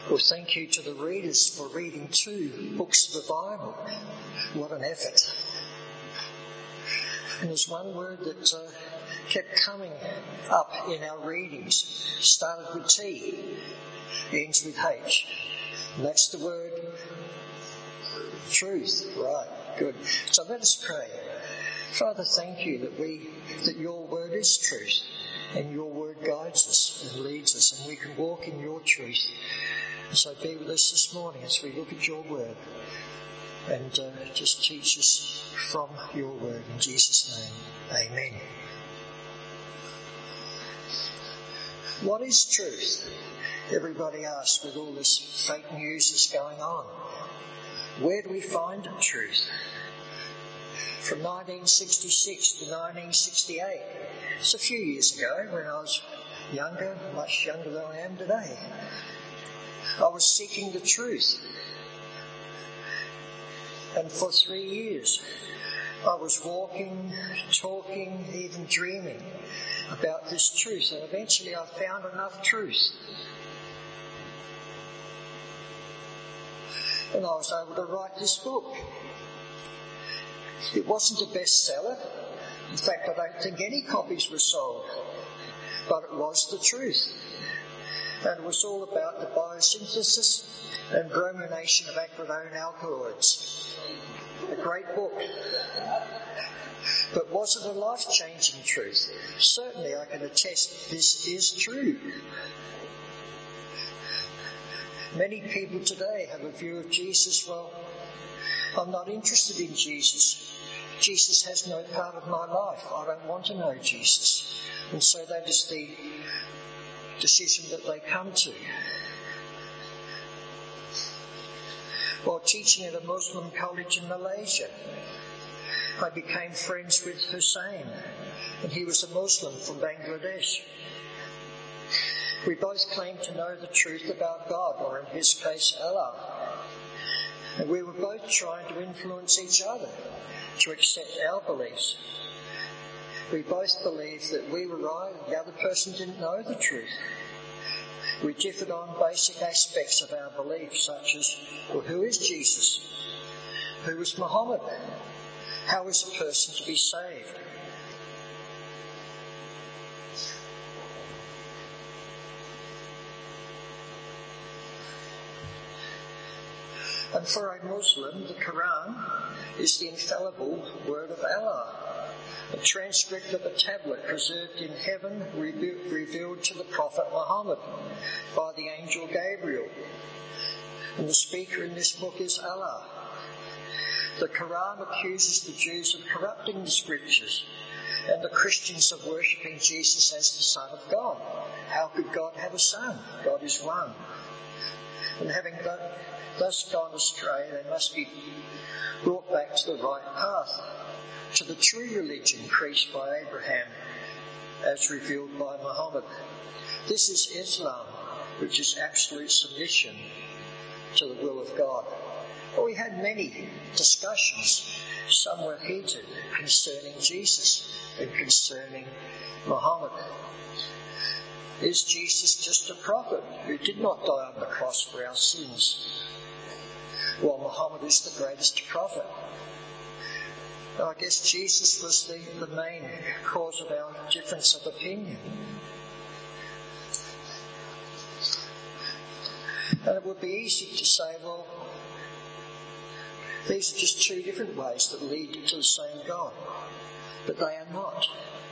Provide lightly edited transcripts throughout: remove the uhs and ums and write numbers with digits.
Well, thank you to the readers for reading 2 books of the Bible. What an effort. And there's one word that kept coming up in our readings. Started with T, ends with H. And that's the word truth. Right, good. So let us pray. Father, thank you that your word is truth, and your word guides us and leads us, and we can walk in your truth. So be with us this morning as we look at your word, and just teach us from your word. In Jesus' name, amen. What is truth? Everybody asks with all this fake news that's going on. Where do we find truth? From 1966 to 1968, it's a few years ago when I was younger, much younger than I am today. I was seeking the truth. And for 3 years, I was walking, talking, even dreaming about this truth. And eventually I found enough truth. And I was able to write this book. It wasn't a bestseller. In fact, I don't think any copies were sold. But it was the truth. And it was all about the biosynthesis and bromination of acridone alkaloids. A great book. But was it a life-changing truth? Certainly I can attest this is true. Many people today have a view of Jesus, well, I'm not interested in Jesus. Jesus has no part of my life. I don't want to know Jesus. And so that is the decision that they come to. While teaching at a Muslim college in Malaysia, I became friends with Hussein, and he was a Muslim from Bangladesh. We both claimed to know the truth about God, or in his case, Allah. And we were both trying to influence each other to accept our beliefs. We both believed that we were right and the other person didn't know the truth. We differed on basic aspects of our beliefs, such as, well, who is Jesus? Who is Muhammad? How is a person to be saved? And for a Muslim, the Quran is the infallible word of Allah, a transcript of a tablet preserved in heaven, revealed to the Prophet Muhammad by the angel Gabriel. And the speaker in this book is Allah. The Quran accuses the Jews of corrupting the scriptures and the Christians of worshipping Jesus as the Son of God. How could God have a son? God is one. And having thus gone astray, they must be brought back to the right path, to the true religion preached by Abraham, as revealed by Muhammad. This is Islam, which is absolute submission to the will of God. Well, we had many discussions, some were heated, concerning Jesus and concerning Muhammad. Is Jesus just a prophet who did not die on the cross for our sins? Well, Muhammad is the greatest prophet. I guess Jesus was the main cause of our difference of opinion. And it would be easy to say, well, these are just 2 different ways that lead to the same God. But they are not.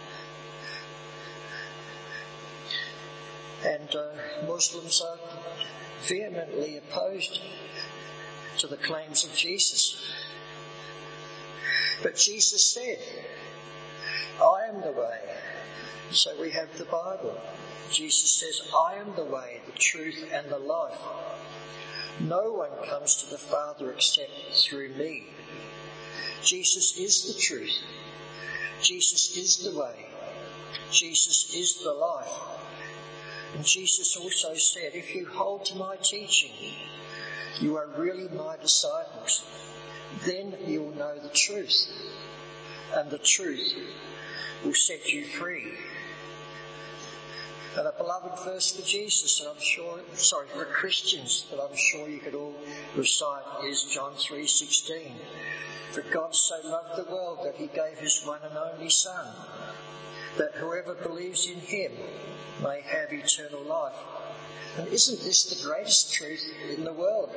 And Muslims are vehemently opposed to the claims of Jesus. But Jesus said, I am the way. So we have the Bible. Jesus says, I am the way, the truth and the life. No one comes to the Father except through me. Jesus is the truth. Jesus is the way. Jesus is the life. And Jesus also said, if you hold to my teaching, you are really my disciples. Then you will know the truth, and the truth will set you free. And a beloved verse for Jesus, for Christians, that I'm sure you could all recite, is John 3:16. For God so loved the world that he gave his one and only Son, that whoever believes in him may have eternal life. And isn't this the greatest truth in the world?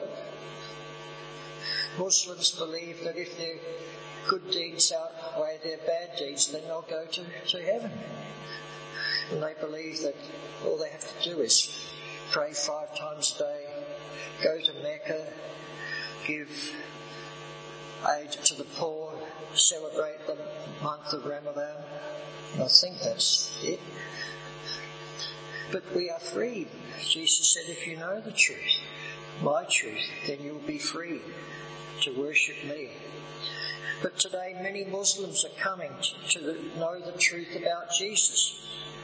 Muslims believe that if their good deeds outweigh their bad deeds, then they'll go to heaven. And they believe that all they have to do is pray 5 times a day, go to Mecca, give aid to the poor, celebrate the month of Ramadan. And I think that's it. But we are free. Jesus said, if you know the truth, my truth, then you'll be free to worship me. But today many Muslims are coming to know the truth about Jesus.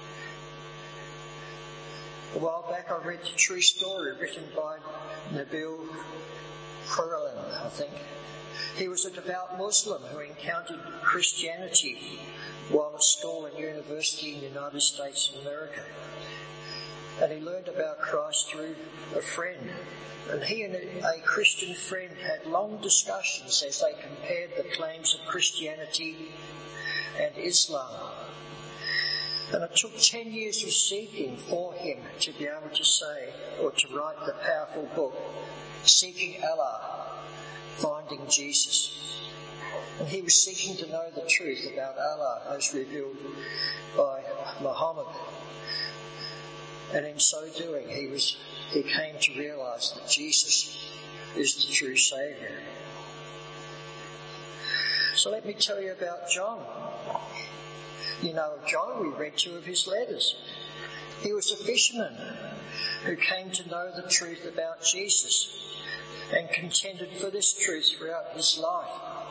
A while back I read the true story written by Nabil Qureshi, I think. He was a devout Muslim who encountered Christianity while at school and university in the United States of America. And he learned about Christ through a friend. And he and a Christian friend had long discussions as they compared the claims of Christianity and Islam. And it took 10 years of seeking for him to be able to say, or to write the powerful book, Seeking Allah, Finding Jesus. And he was seeking to know the truth about Allah as revealed by Muhammad. And in so doing, he came to realise that Jesus is the true Saviour. So let me tell you about John. You know of John, we read 2 of his letters. He was a fisherman who came to know the truth about Jesus and contended for this truth throughout his life.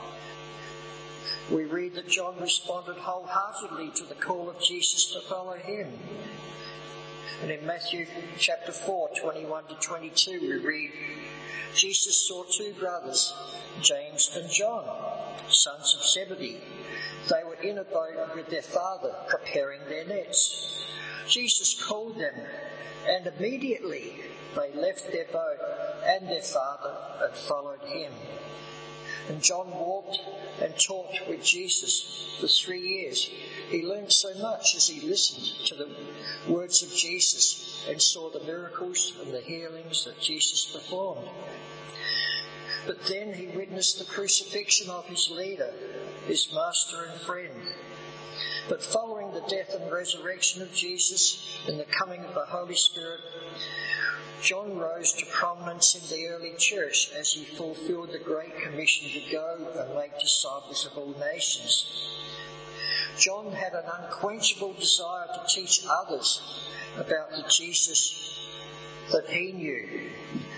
We read that John responded wholeheartedly to the call of Jesus to follow him. And in Matthew chapter 4, 21 to 22, we read, Jesus saw 2 brothers, James and John, sons of Zebedee. They were in a boat with their father, preparing their nets. Jesus called them, and immediately they left their boat and their father and followed him. And John walked and talked with Jesus for 3 years. He learned so much as he listened to the words of Jesus and saw the miracles and the healings that Jesus performed. But then he witnessed the crucifixion of his leader, his master and friend. But following the death and resurrection of Jesus and the coming of the Holy Spirit, John rose to prominence in the early church as he fulfilled the Great Commission to go and make disciples of all nations. John had an unquenchable desire to teach others about the Jesus that he knew.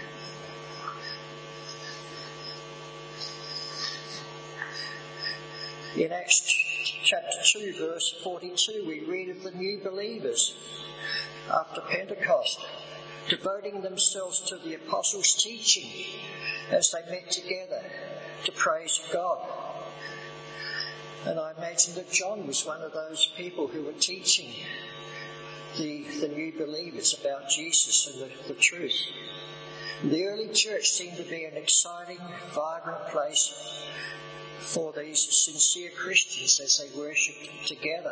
In Acts chapter 2, verse 42, we read of the new believers after Pentecost, devoting themselves to the apostles' teaching as they met together to praise God. And I imagine that John was one of those people who were teaching the new believers about Jesus and the truth. The early church seemed to be an exciting, vibrant place for these sincere Christians as they worshipped together.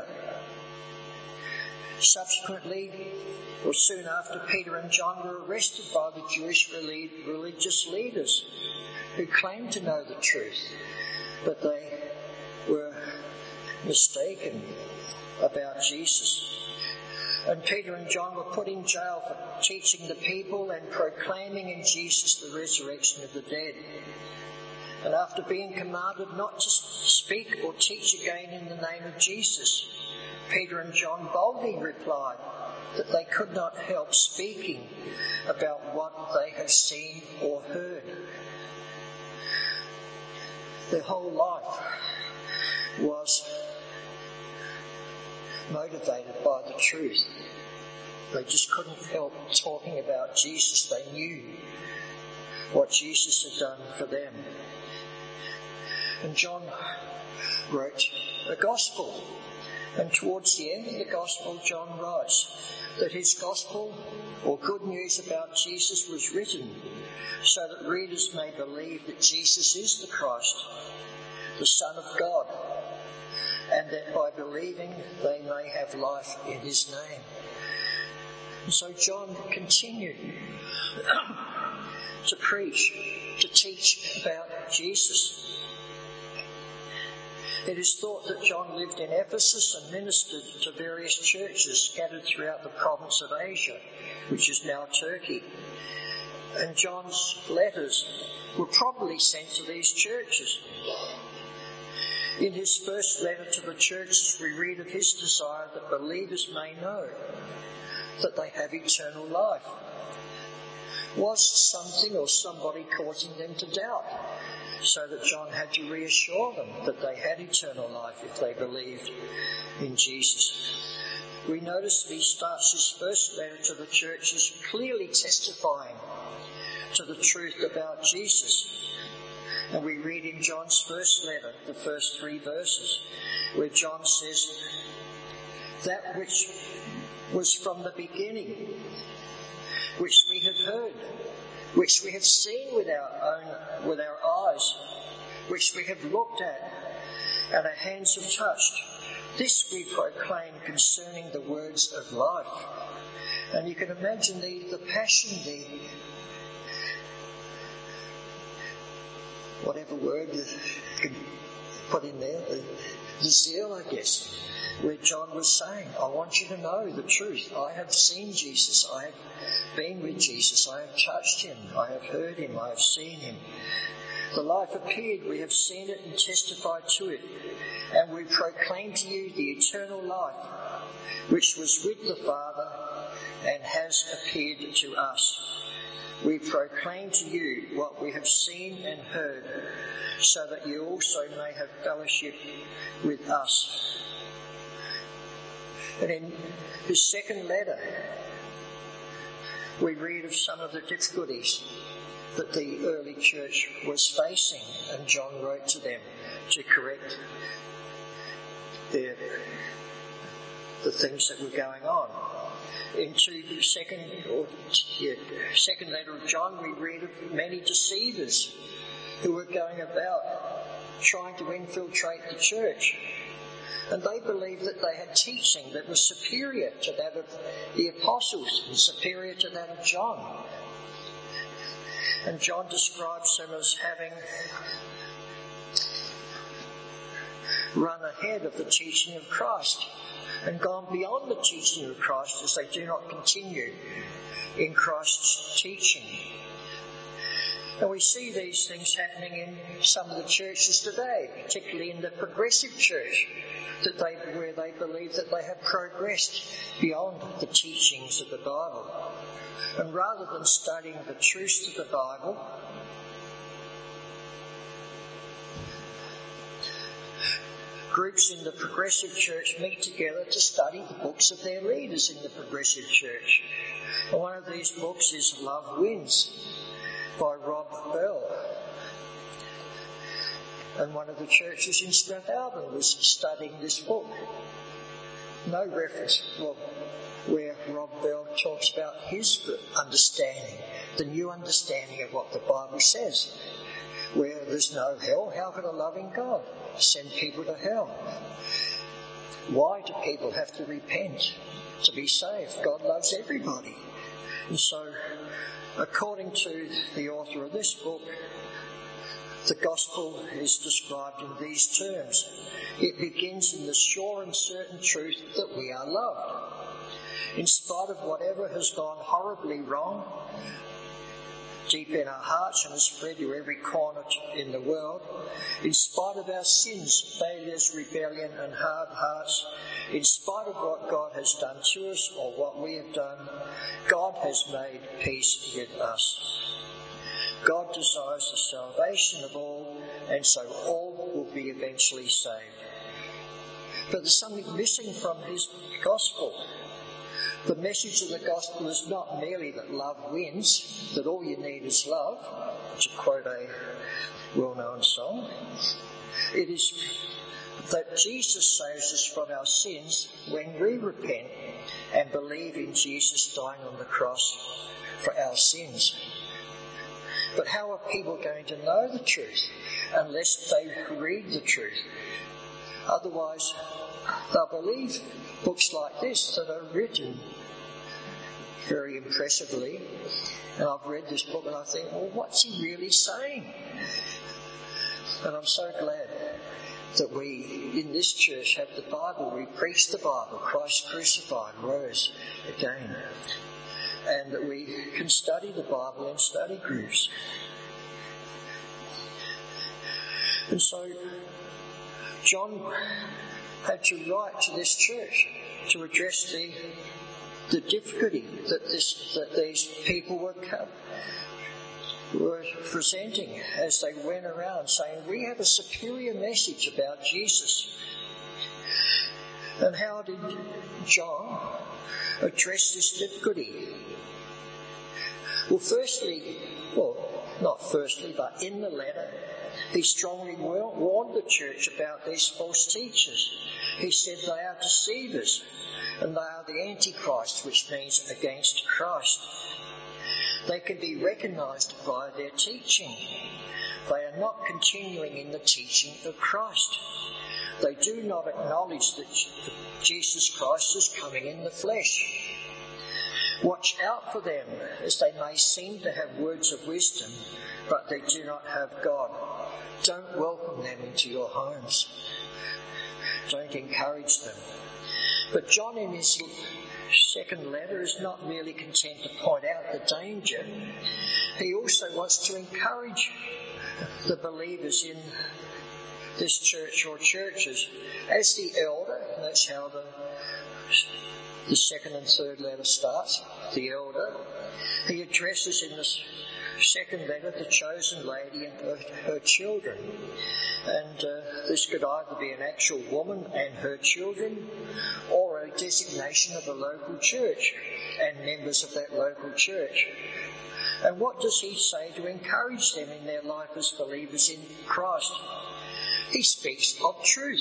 Subsequently, or soon after, Peter and John were arrested by the Jewish religious leaders who claimed to know the truth, but they were mistaken about Jesus. And Peter and John were put in jail for teaching the people and proclaiming in Jesus the resurrection of the dead. And after being commanded not to speak or teach again in the name of Jesus, Peter and John boldly replied that they could not help speaking about what they had seen or heard. Their whole life was motivated by the truth. They just couldn't help talking about Jesus. They knew what Jesus had done for them. And John wrote a gospel, And towards the end of the Gospel, John writes that his Gospel, or good news about Jesus, was written so that readers may believe that Jesus is the Christ, the Son of God, and that by believing they may have life in his name. And so John continued to preach, to teach about Jesus. It is thought that John lived in Ephesus and ministered to various churches scattered throughout the province of Asia, which is now Turkey. And John's letters were probably sent to these churches. In his first letter to the churches, we read of his desire that believers may know that they have eternal life. Was something or somebody causing them to doubt? So that John had to reassure them that they had eternal life if they believed in Jesus. We notice that he starts his first letter to the churches clearly testifying to the truth about Jesus. And we read in John's first letter, the first 3 verses, where John says, "That which was from the beginning, which we have heard, which we have seen with our eyes, which we have looked at, and our hands have touched. This we proclaim concerning the words of life." And you can imagine the passion, whatever word you could put in there, the zeal, I guess, where John was saying, I want you to know the truth. I have seen Jesus. I have been with Jesus. I have touched him. I have heard him. I have seen him. The life appeared. We have seen it and testified to it. And we proclaim to you the eternal life, which was with the Father and has appeared to us. We proclaim to you what we have seen and heard, so that you also may have fellowship with us. And in his second letter, we read of some of the difficulties that the early church was facing, and John wrote to them to correct the things that were going on. In the second letter of John, we read of many deceivers who were going about trying to infiltrate the church. And they believed that they had teaching that was superior to that of the apostles and superior to that of John. And John describes them as having run ahead of the teaching of Christ and gone beyond the teaching of Christ, as they do not continue in Christ's teaching. And we see these things happening in some of the churches today, particularly in the progressive church, where they believe that they have progressed beyond the teachings of the Bible. And rather than studying the truths of the Bible, groups in the progressive church meet together to study the books of their leaders in the progressive church. And one of these books is Love Wins by Rob Bell. And one of the churches in Strathalbyn was studying this book. No reference where Rob Bell talks about his understanding, the new understanding of what the Bible says. Where there's no hell, how could a loving God send people to hell? Why do people have to repent to be saved? God loves everybody. And so, according to the author of this book, the gospel is described in these terms. It begins in the sure and certain truth that we are loved. In spite of whatever has gone horribly wrong deep in our hearts and has spread to every corner in the world, in spite of our sins, failures, rebellion and hard hearts, in spite of what God has done to us or what we have done, God has made peace with us. God desires the salvation of all, and so all will be eventually saved. But there's something missing from his gospel. The message of the gospel is not merely that love wins, that all you need is love, to quote a well-known song. It is that Jesus saves us from our sins when we repent and believe in Jesus dying on the cross for our sins. But how are people going to know the truth unless they read the truth? Otherwise, they'll believe books like this that are written very impressively. And I've read this book and I think, well, what's he really saying? And I'm so glad that we, in this church, have the Bible. We preach the Bible. Christ crucified, rose again. And that we can study the Bible in study groups. And so, John had to write to this church to address the difficulty that these people were presenting as they went around saying, we have a superior message about Jesus. And how did John address this difficulty? But in the letter, he strongly warned the church about these false teachers. He said they are deceivers and they are the Antichrist, which means against Christ. They can be recognised by their teaching. They are not continuing in the teaching of Christ. They do not acknowledge that Jesus Christ is coming in the flesh. Watch out for them, as they may seem to have words of wisdom, but they do not have God. Don't welcome them into your homes. Don't encourage them. But John, in his second letter, is not merely content to point out the danger. He also wants to encourage the believers in this church or churches as the elder. And that's how the second and third letter starts. The elder. He addresses in the second letter the chosen lady and her children. And this could either be an actual woman and her children, or a designation of a local church and members of that local church. And what does he say to encourage them in their life as believers in Christ? He speaks of truth.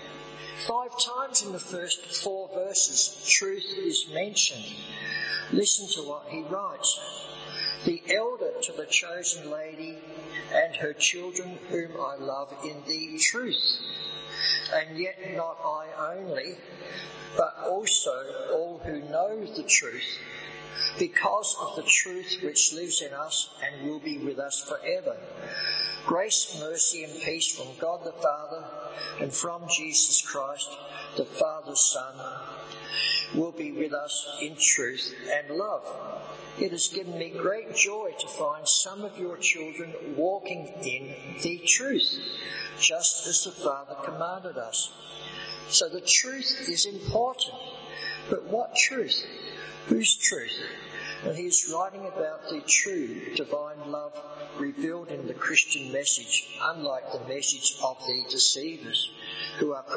5 times in the first 4 verses, truth is mentioned. Listen to what he writes. The elder to the chosen lady and her children whom I love in the truth. And yet not I only, but also all who know the truth, because of the truth which lives in us and will be with us forever. Grace, mercy and peace from God the Father and from Jesus Christ, the Father's Son, will be with us in truth and love. It has given me great joy to find some of your children walking in the truth, just as the Father commanded us. So the truth is important. But what truth? Whose truth? And he is writing about the true divine love revealed in the Christian message, unlike the message of the deceivers who are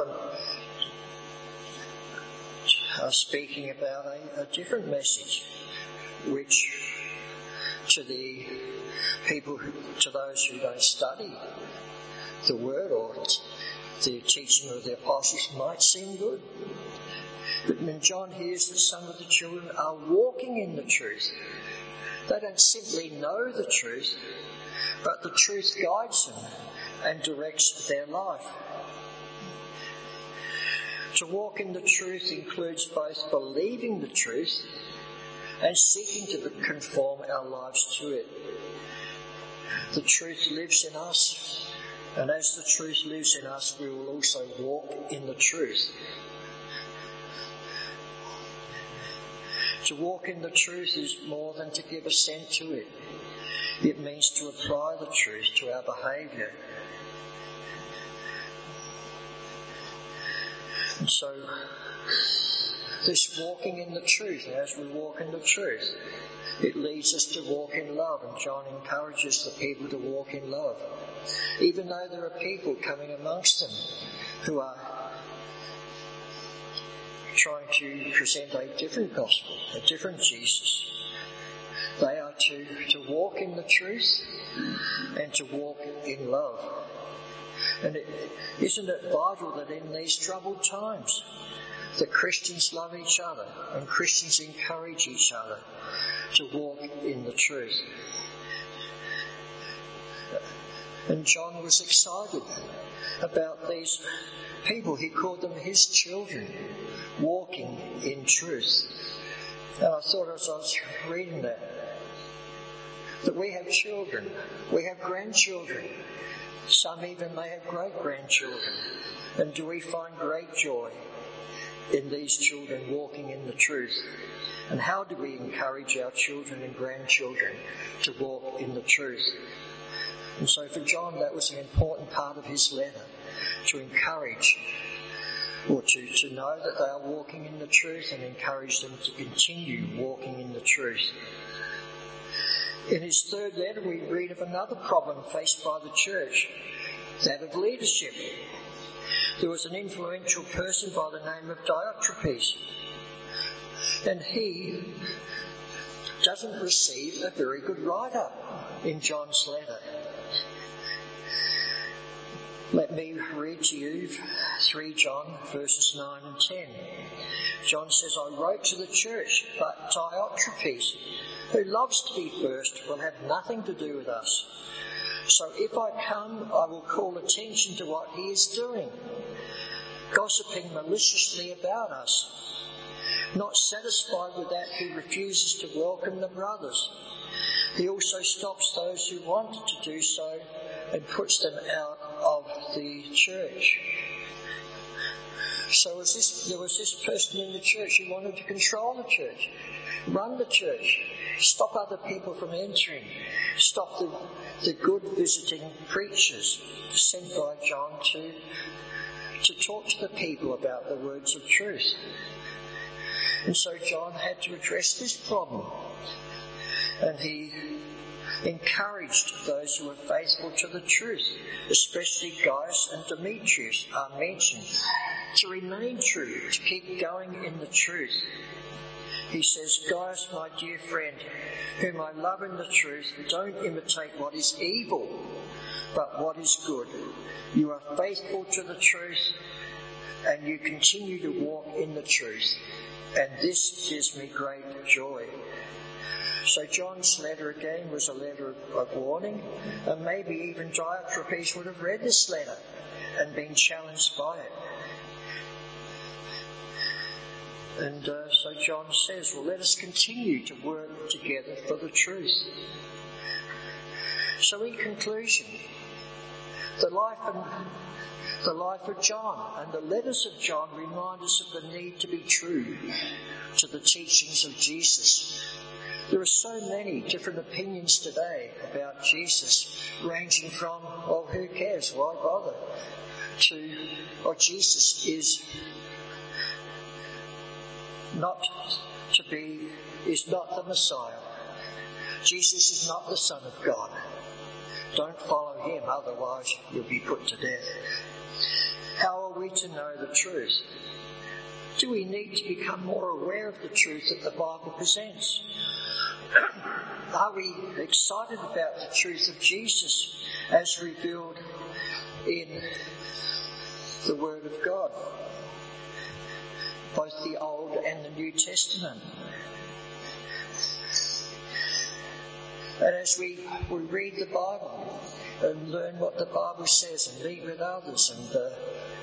speaking about a different message, which to the people, to those who don't study the word or the teaching of the apostles, might seem good. But when John hears that some of the children are walking in the truth, they don't simply know the truth, but the truth guides them and directs their life. To walk in the truth includes both believing the truth and seeking to conform our lives to it. The truth lives in us, and as the truth lives in us, we will also walk in the truth. To walk in the truth is more than to give assent to it. It means to apply the truth to our behaviour. And so, this walking in the truth, as we walk in the truth, it leads us to walk in love, and John encourages the people to walk in love. Even though there are people coming amongst them who are trying to present a different gospel, a different Jesus, they are to walk in the truth and to walk in love. And isn't it vital that in these troubled times, the Christians love each other and Christians encourage each other to walk in the truth? And John was excited about these people. He called them his children, walking in truth. And I thought as I was reading that we have children, we have grandchildren, some even may have great-grandchildren. And do we find great joy in these children walking in the truth? And how do we encourage our children and grandchildren to walk in the truth? And so for John, that was an important part of his letter, to encourage or to know that they are walking in the truth and encourage them to continue walking in the truth. In his third letter, we read of another problem faced by the church, that of leadership. There was an influential person by the name of Diotrephes, and he doesn't receive a very good write-up in John's letter. Let me read to you 3 John verses 9 and 10. John says, I wrote to the church, but Diotrephes, who loves to be first, will have nothing to do with us. So if I come, I will call attention to what he is doing, gossiping maliciously about us. Not satisfied with that, he refuses to welcome the brothers. He also stops those who want to do so and puts them out of the church. So there was this person in the church who wanted to control the church, run the church, stop other people from entering, stop the good visiting preachers sent by John to talk to the people about the words of truth. And so John had to address this problem, and he encouraged those who were faithful to the truth, especially Gaius and Demetrius are mentioned, to remain true, to keep going in the truth. He says, Gaius, my dear friend, whom I love in the truth, don't imitate what is evil, but what is good. You are faithful to the truth, and you continue to walk in the truth, and this gives me great joy. So John's letter again was a letter of warning, and maybe even Diotrephes would have read this letter and been challenged by it. And so John says, well, let us continue to work together for the truth. So in conclusion, the life of John and the letters of John remind us of the need to be true to the teachings of Jesus. There are so many different opinions today about Jesus, ranging from, well, who cares, why bother, to, oh, Jesus is not the Messiah. Jesus is not the Son of God. Don't follow him, otherwise you'll be put to death. How are we to know the truth? Do we need to become more aware of the truth that the Bible presents? Are we excited about the truth of Jesus as revealed in the Word of God, both the Old and the New Testament? And as we read the Bible and learn what the Bible says and meet with others and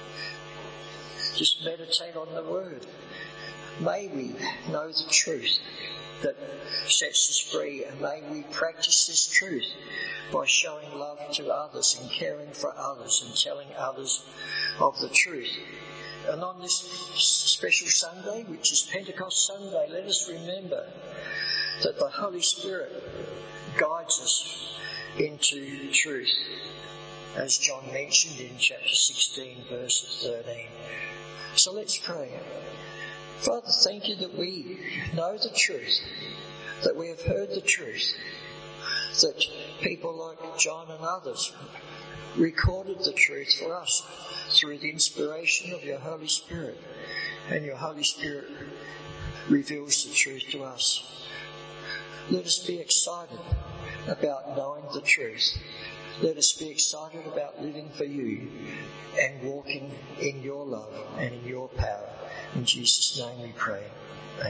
just meditate on the Word, may we know the truth that sets us free, and may we practice this truth by showing love to others and caring for others and telling others of the truth. And on this special Sunday, which is Pentecost Sunday, let us remember that the Holy Spirit guides us into truth, as John mentioned in chapter 16, verse 13. So let's pray. Father, thank you that we know the truth, that we have heard the truth, that people like John and others recorded the truth for us through the inspiration of your Holy Spirit, and your Holy Spirit reveals the truth to us. Let us be excited about knowing the truth Let us be excited about living for you and walking in your love and in your power. In Jesus' name we pray.